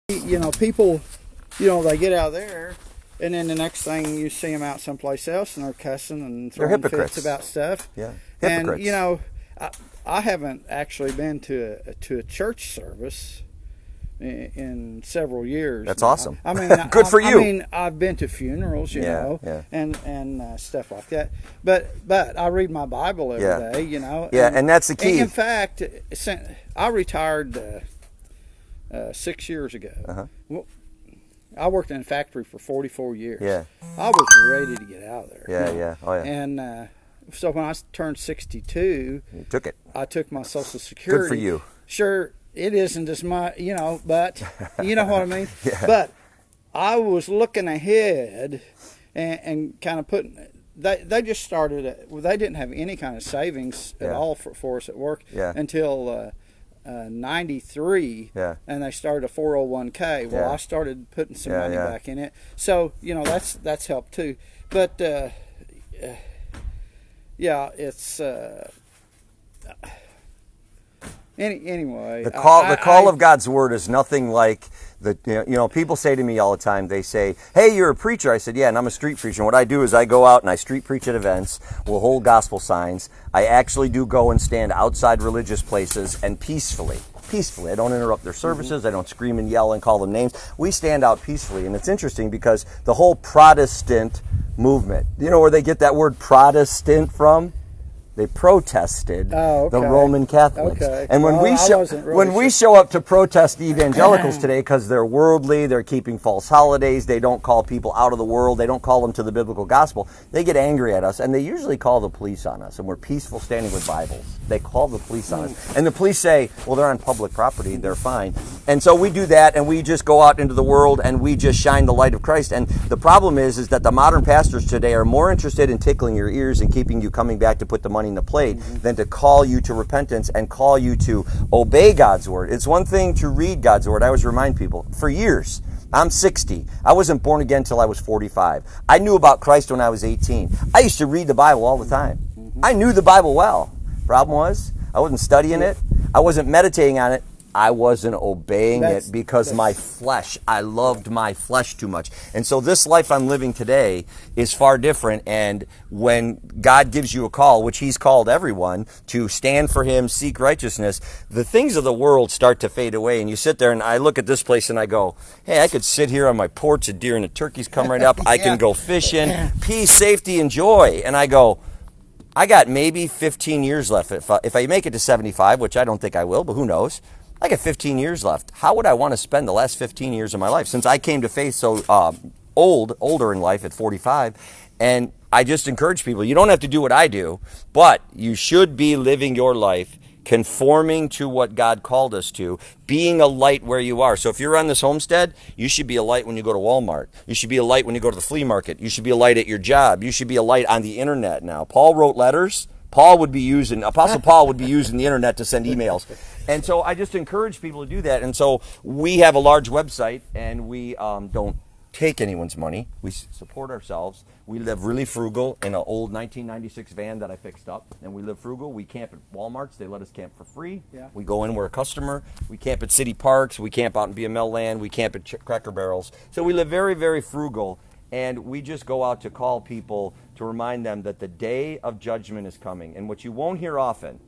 People, they get out there, and then the next thing you see them out someplace else, and they're cussing and They're throwing hypocrites fits about stuff. Yeah, And hypocrites. I haven't actually been to a church service in several years. That's now. awesome. I mean, Good for you. I mean, I've been to funerals, Yeah. and stuff like that. But I read my Bible every day, Yeah, and that's the key. In fact, I retired 6 years ago. Uh-huh. Well, I worked in a factory for 44 years. Yeah. I was ready to get out of there. Yeah. Oh, yeah. And so when I turned 62, You took it. I took my Social Security. Good for you. Sure, it isn't as much, but you know what I mean? Yeah. But I was looking ahead and kind of putting. They just started. They didn't have any kind of savings at all for us at work until 93, and they started a 401k. Well, I started putting some money back in it, so that's helped too. But it's anyway. The call of God's word is nothing like the. People say to me all the time. They say, "Hey, you're a preacher." I said, "Yeah, and I'm a street preacher." And what I do is I go out and I street preach at events. We'll hold gospel signs. I actually do go and stand outside religious places and peacefully. I don't interrupt their services. I don't scream and yell and call them names. We stand out peacefully, and it's interesting because the whole Protestant movement. You know where they get that word Protestant from? They protested the Roman Catholics. Okay. And when we show up to protest the evangelicals today because they're worldly, they're keeping false holidays, they don't call people out of the world, they don't call them to the biblical gospel, they get angry at us, and they usually call the police on us, and we're peaceful standing with Bibles. They call the police on us. And the police say, well, they're on public property, they're fine. And so we do that, and we just go out into the world, and we just shine the light of Christ. And the problem is that the modern pastors today are more interested in tickling your ears and keeping you coming back to put the money in the plate than to call you to repentance and call you to obey God's word. It's one thing to read God's word. I always remind people, for years, I'm 60. I wasn't born again until I was 45. I knew about Christ when I was 18. I used to read the Bible all the time. I knew the Bible well. Problem was, I wasn't studying it. I wasn't meditating on it. I wasn't obeying it because my flesh, I loved my flesh too much. And so this life I'm living today is far different. And when God gives you a call, which He's called everyone, to stand for Him, seek righteousness, the things of the world start to fade away. And you sit there and I look at this place and I go, hey, I could sit here on my porch, a deer and the turkeys come right up. I can go fishing, peace, safety, and joy. And I go, I got maybe 15 years left. If I make it to 75, which I don't think I will, but who knows? I got 15 years left. How would I want to spend the last 15 years of my life? Since I came to faith so older in life at 45, and I just encourage people, you don't have to do what I do, but you should be living your life conforming to what God called us to, being a light where you are. So if you're on this homestead, you should be a light when you go to Walmart. You should be a light when you go to the flea market. You should be a light at your job. You should be a light on the internet now. Paul wrote letters. Apostle Paul would be using the internet to send emails. And so I just encourage people to do that. And so we have a large website, and we don't take anyone's money. We support ourselves. We live really frugal in an old 1996 van that I fixed up, and we live frugal. We camp at Walmarts. They let us camp for free. Yeah. We go in, we're a customer. We camp at city parks. We camp out in BML land. We camp at Cracker Barrels. So we live very, very frugal, and we just go out to call people to remind them that the day of judgment is coming. And what you won't hear often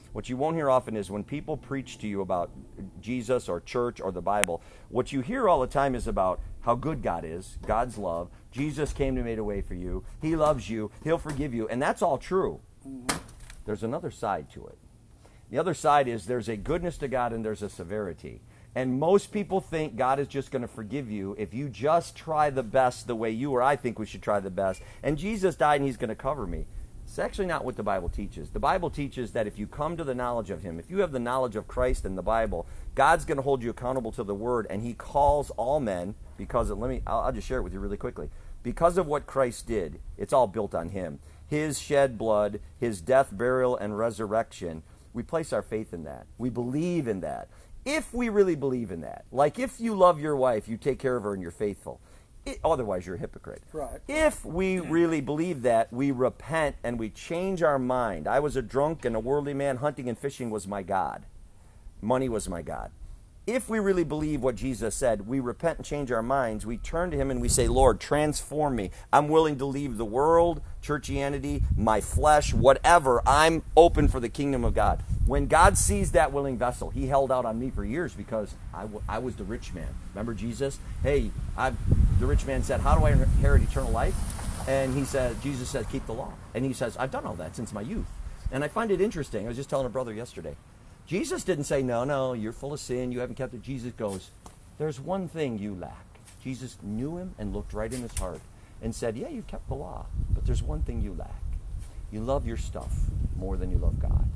is when people preach to you about Jesus or church or the Bible, what you hear all the time is about how good God is, God's love. Jesus came to make a way for you. He loves you. He'll forgive you. And that's all true. Mm-hmm. There's another side to it. The other side is there's a goodness to God and there's a severity. And most people think God is just going to forgive you if you just try the best the way you or I think we should try the best. And Jesus died and He's going to cover me. It's actually not what the Bible teaches. The Bible teaches that if you come to the knowledge of Him, if you have the knowledge of Christ and the Bible, God's going to hold you accountable to the Word, and He calls all men, because of, I'll just share it with you really quickly. Because of what Christ did, it's all built on Him. His shed blood, His death, burial, and resurrection, we place our faith in that. We believe in that. If we really believe in that, like if you love your wife, you take care of her and you're faithful. Otherwise, you're a hypocrite. Right. If we really believe that, we repent and we change our mind. I was a drunk and a worldly man. Hunting and fishing was my God. Money was my God. if we really believe what Jesus said, we repent and change our minds, we turn to him and we say, Lord, transform me. I'm willing to leave the world, churchianity, my flesh, whatever. I'm open for the kingdom of God. When God sees that willing vessel, he held out on me for years because I was the rich man. Remember Jesus? Hey, the rich man said, how do I inherit eternal life? And Jesus said, keep the law. And he says, I've done all that since my youth. And I find it interesting. I was just telling a brother yesterday. Jesus didn't say, no, you're full of sin, you haven't kept it. Jesus goes, there's one thing you lack. Jesus knew him and looked right in his heart and said, yeah, you've kept the law, but there's one thing you lack. You love your stuff more than you love God.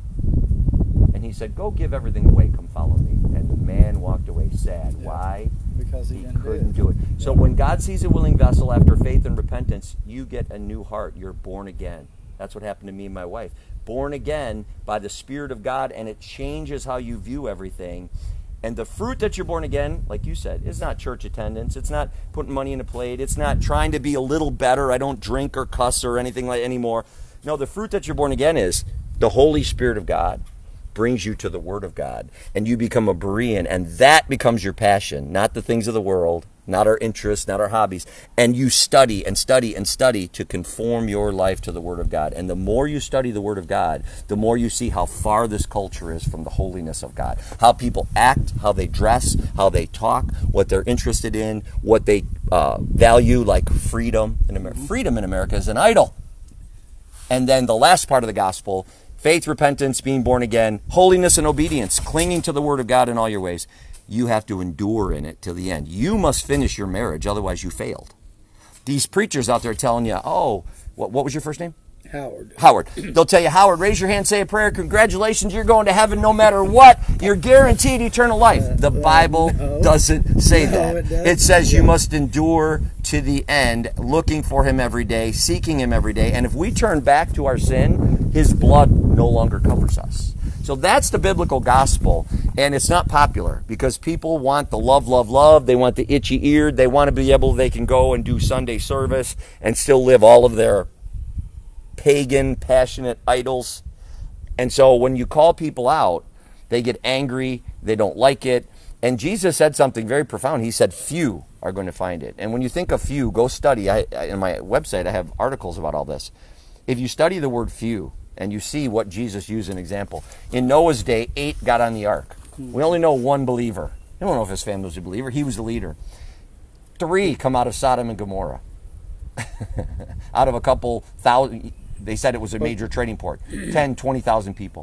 And he said, go give everything away, come follow me. And the man walked away sad. Yeah. Why? Because he couldn't do it. So when God sees a willing vessel after faith and repentance, you get a new heart. You're born again. That's what happened to me and my wife. Born again by the Spirit of God, and it changes how you view everything. And the fruit that you're born again, like you said, is not church attendance. It's not putting money in a plate. It's not trying to be a little better. I don't drink or cuss or anything like anymore. No, the fruit that you're born again is the Holy Spirit of God brings you to the Word of God, and you become a Berean, and that becomes your passion, not the things of the world, not our interests, not our hobbies. And you study and study and study to conform your life to the Word of God. And the more you study the Word of God, the more you see how far this culture is from the holiness of God. How people act, how they dress, how they talk, what they're interested in, what they value, like freedom. Freedom in America is an idol. And then the last part of the gospel, faith, repentance, being born again, holiness and obedience, clinging to the Word of God in all your ways. You have to endure in it till the end. You must finish your marriage, otherwise you failed. These preachers out there telling you, what was your first name? Howard. They'll tell you, Howard, raise your hand, say a prayer, congratulations, you're going to heaven no matter what. You're guaranteed eternal life. The Bible doesn't say that. It says you must endure to the end, looking for him every day, seeking him every day. And if we turn back to our sin, his blood no longer covers us. So that's the biblical gospel, and it's not popular because people want the love. They want the itchy-eared. They want to be able, they can go and do Sunday service and still live all of their pagan, passionate idols. And so when you call people out, they get angry, they don't like it. And Jesus said something very profound. He said, few are going to find it. And when you think of few, go study. In my website, I have articles about all this. If you study the word few, and you see what Jesus used an example. In Noah's day, 8 got on the ark. We only know 1 believer. I don't know if his family was a believer. He was the leader. 3 come out of Sodom and Gomorrah. Out of a couple thousand, they said it was a major trading port. 10, 20,000 people.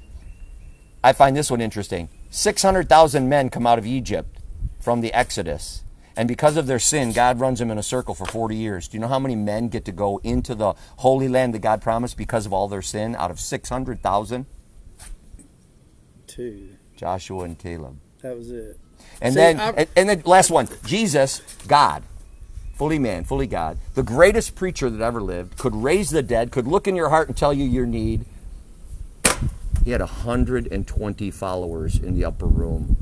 I find this one interesting. 600,000 men come out of Egypt from the Exodus. And because of their sin, God runs them in a circle for 40 years. Do you know how many men get to go into the Holy Land that God promised because of all their sin out of 600,000? 2. Joshua and Caleb. That was it. And then last one, Jesus, God, fully man, fully God, the greatest preacher that ever lived, could raise the dead, could look in your heart and tell you your need. He had 120 followers in the upper room.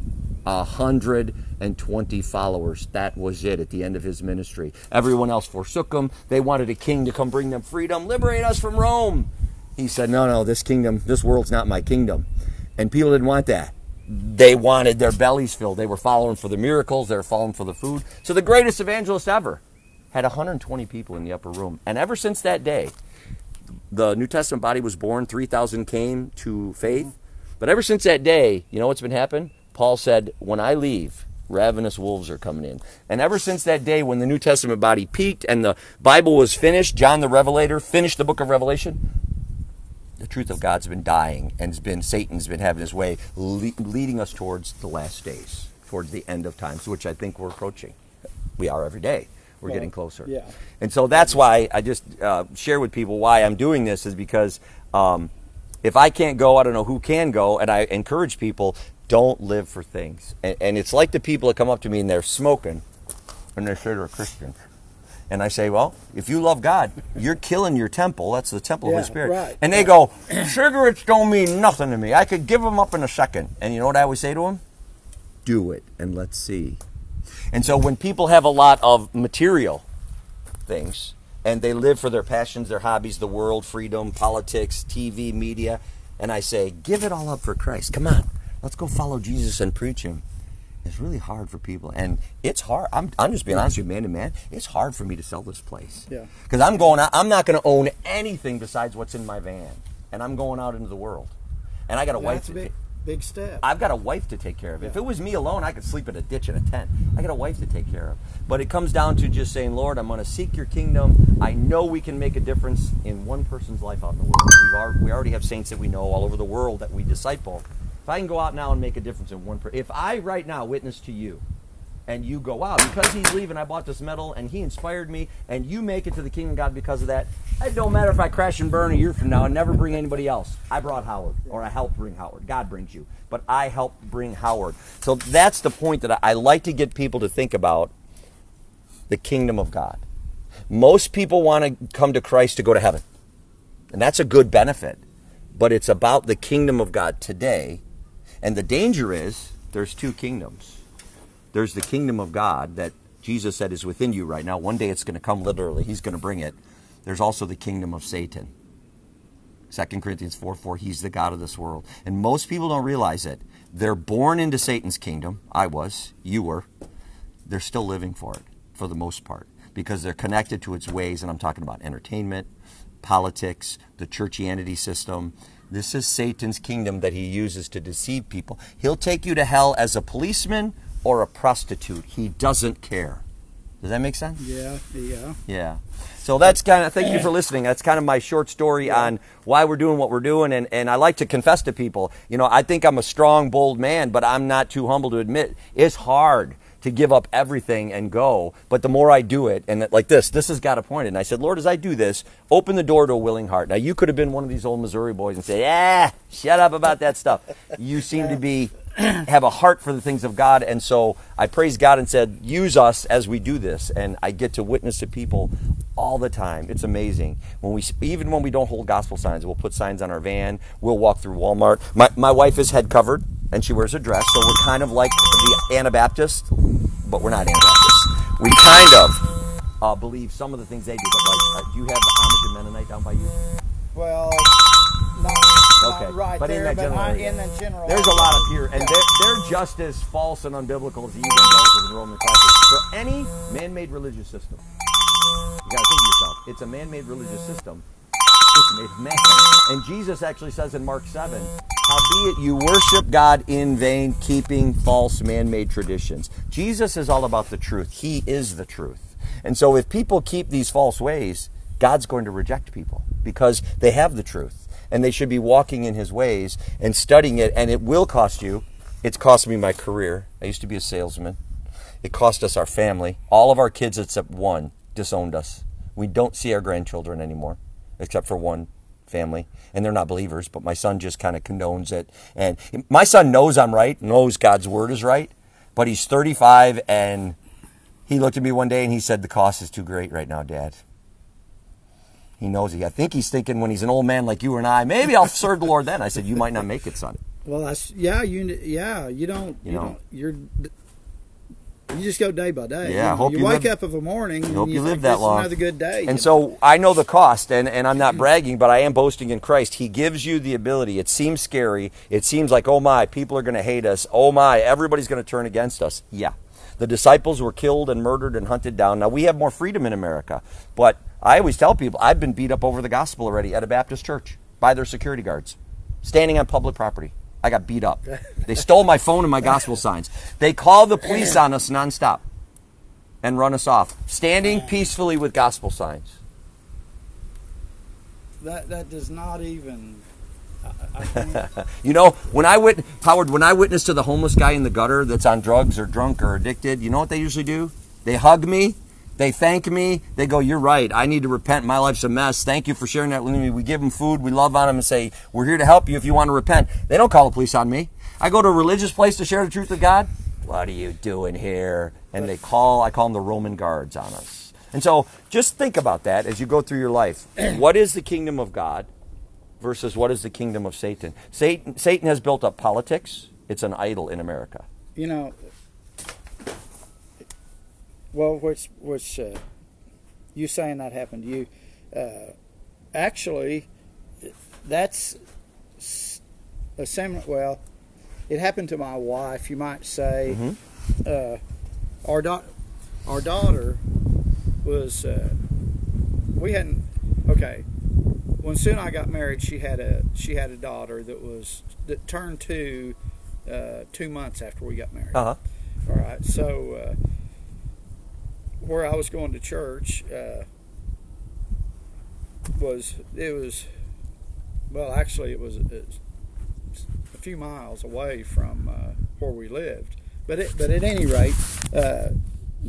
120 followers. That was it at the end of his ministry. Everyone else forsook him. They wanted a king to come bring them freedom, liberate us from Rome. He said, no, this kingdom, this world's not my kingdom. And people didn't want that. They wanted their bellies filled. They were following for the miracles. They were following for the food. So the greatest evangelist ever had 120 people in the upper room. And ever since that day, the New Testament body was born. 3,000 came to faith. But ever since that day, you know what's been happening? Paul said, when I leave, ravenous wolves are coming in. And ever since that day when the New Testament body peaked and the Bible was finished, John the Revelator finished the book of Revelation, the truth of God's been dying, and Satan's been having his way, leading us towards the last days, towards the end of times, which I think we're approaching. We are every day. We're getting closer. Yeah. And so that's why I just share with people why I'm doing this, is because if I can't go, I don't know who can go, and I encourage people, don't live for things. And it's like the people that come up to me and they're smoking, and they say they're Christians. And I say, well, if you love God, you're killing your temple. That's the temple of the Spirit. Right, and they go, cigarettes don't mean nothing to me. I could give them up in a second. And you know what I always say to them? Do it, and let's see. And so when people have a lot of material things, and they live for their passions, their hobbies, the world, freedom, politics, TV, media, and I say, give it all up for Christ. Come on. Let's go follow Jesus and preach him. It's really hard for people, and it's hard. I'm just being honest with you, man to man. It's hard for me to sell this place. Yeah. Because I'm going out. I'm not going to own anything besides what's in my van, and I'm going out into the world. And I got a wife. That's a big step. I've got a wife to take care of. Yeah. If it was me alone, I could sleep in a ditch in a tent. I got a wife to take care of. But it comes down to just saying, Lord, I'm going to seek your kingdom. I know we can make a difference in one person's life out in the world. We already have saints that we know all over the world that we disciple. If I can go out now and make a difference in one person, if I right now witness to you, and you go out, because he's leaving, I bought this medal, and he inspired me, and you make it to the kingdom of God because of that, it don't matter if I crash and burn a year from now and never bring anybody else. I brought Howard, or I helped bring Howard. God brings you. But I helped bring Howard. So that's the point that I like to get people to think about, the kingdom of God. Most people want to come to Christ to go to heaven. And that's a good benefit. But it's about the kingdom of God today. And the danger is, there's two kingdoms. There's the kingdom of God that Jesus said is within you right now. One day it's going to come literally. He's going to bring it. There's also the kingdom of Satan. 2 Corinthians 4:4, he's the god of this world. And most people don't realize it. They're born into Satan's kingdom. I was. You were. They're still living for it, for the most part, because they're connected to its ways. And I'm talking about entertainment, politics, the churchianity system. This is Satan's kingdom that he uses to deceive people. He'll take you to hell as a policeman or a prostitute. He doesn't care. Does that make sense? Yeah. So that's kind of, thank you for listening. That's kind of my short story on why we're doing what we're doing. And I like to confess to people, I think I'm a strong, bold man, but I'm not too humble to admit it's hard to give up everything and go. But the more I do it, and like this has got appointed. And I said, Lord, as I do this, open the door to a willing heart. Now, you could have been one of these old Missouri boys and say, shut up about that stuff. You seem to have a heart for the things of God. And so I praised God and said, use us as we do this. And I get to witness to people all the time. It's amazing. Even when we don't hold gospel signs, we'll put signs on our van. We'll walk through Walmart. My wife is head covered, and she wears a dress. So we're kind of like the Anabaptist, but we're not Anabaptists. We kind of believe some of the things they do. But do you have the Amish and Mennonite down by you? Well, okay. Not right but there, in that general there's a lot up here, and they're just as false and unbiblical as the evangelicals and Roman Catholics. For any man-made religious system, you got to think to yourself, it's a man-made religious system. It's made of man. And Jesus actually says in Mark 7, howbeit you worship God in vain, keeping false man-made traditions. Jesus is all about the truth. He is the truth. And so if people keep these false ways, God's going to reject people because they have the truth. And they should be walking in his ways and studying it. And it will cost you. It's cost me my career. I used to be a salesman. It cost us our family. All of our kids except one disowned us. We don't see our grandchildren anymore, except for one family. And they're not believers, but my son just kind of condones it. And my son knows I'm right, knows God's word is right. But he's 35, and he looked at me one day and he said, the cost is too great right now, Dad. He knows it. I think he's thinking when he's an old man like you and I, maybe I'll serve the Lord then. I said, you might not make it, son. Well, you just go day by day. Yeah, I hope you wake up of a morning and hope you live think that this long. Is another good day. And so I know the cost, and I'm not bragging, but I am boasting in Christ. He gives you the ability. It seems scary. It seems like, oh my, people are going to hate us. Oh my, everybody's going to turn against us. Yeah. The disciples were killed and murdered and hunted down. Now, we have more freedom in America, but I always tell people, I've been beat up over the gospel already at a Baptist church by their security guards, standing on public property. I got beat up. They stole my phone and my gospel signs. They call the police on us nonstop and run us off, standing peacefully with gospel signs. That does not even... when I witness to the homeless guy in the gutter that's on drugs or drunk or addicted, you know what they usually do? They hug me. They thank me. They go, you're right. I need to repent. My life's a mess. Thank you for sharing that with me. We give them food. We love on them and say, we're here to help you if you want to repent. They don't call the police on me. I go to a religious place to share the truth of God. What are you doing here? And I call them the Roman guards on us. And so just think about that as you go through your life. What is the kingdom of God versus what is the kingdom of Satan? Satan has built up politics. It's an idol in America. Well, which you saying that happened to you? Actually, that's a similar. Well, it happened to my wife. You might say, our daughter was we hadn't when Sue and I got married, she had a daughter that turned 2 months after we got married. Uh-huh. All right, so where I was going to church was a few miles away from where we lived. But at any rate,